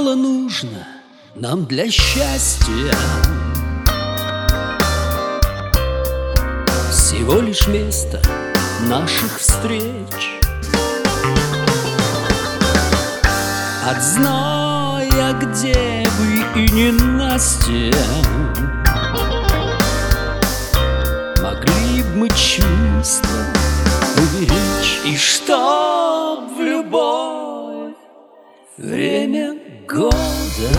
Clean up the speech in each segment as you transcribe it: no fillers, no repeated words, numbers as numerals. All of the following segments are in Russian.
мало нужно нам для счастья. Всего лишь место наших встреч. От зноя, где бы и ненастья, могли б мы чувства уберечь. И чтоб в любое время года,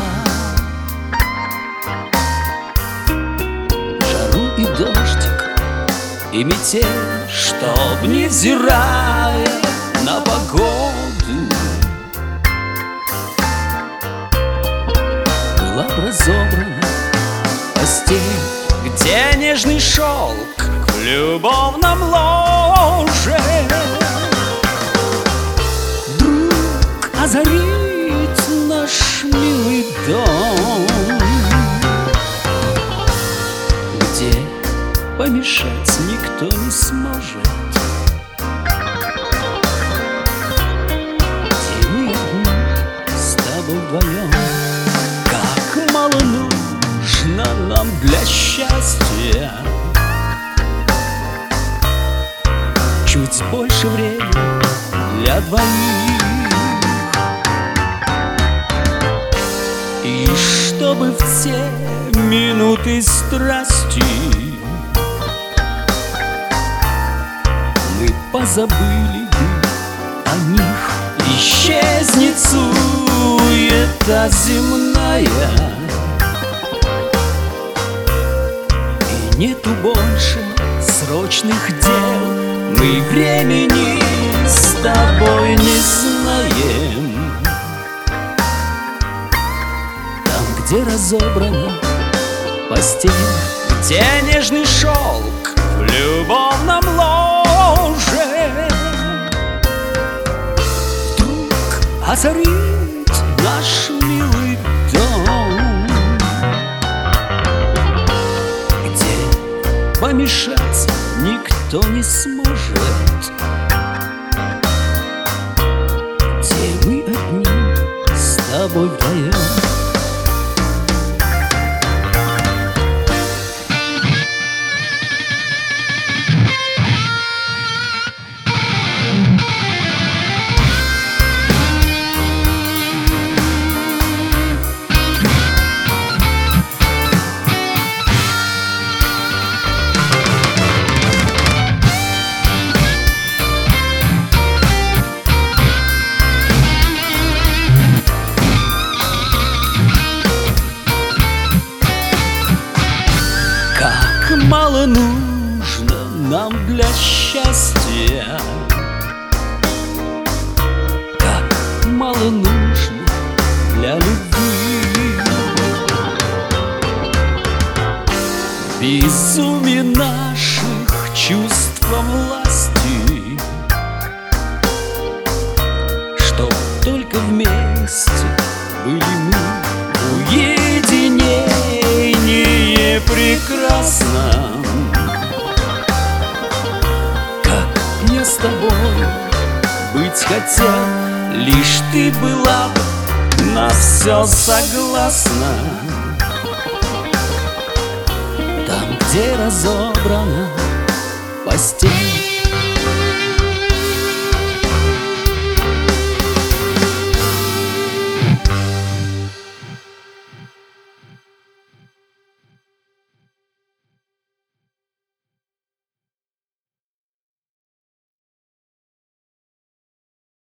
жару и дождик и метель, чтоб, невзирая на погоду, была б разобрана постель, где нежный шелк в любовном ложе вдруг озарит наш милый дом, где помешать никто не сможет, где мы одни с тобой вдвоем. Как мало нужно нам для счастья, чуть больше времени для двоих. И чтобы в те минуты страсти мы позабыли бы о них. Исчезнет суета земная, и нету больше срочных дел. Мы времени с тобой не знаем. Там, где разобрана постель, где нежный шелк в любовном ложе вдруг озарит наш милый дом, где помешать никто не сможет, где мы одни с тобой вдвоем. Мало нужно нам для счастья, как мало нужно для любви. Безумие наших чувств во власти, чтоб только вместе были мы. Уединение прекрасно, как я с тобой быть хотел, лишь ты была на все согласна. Там, где разобрана постель,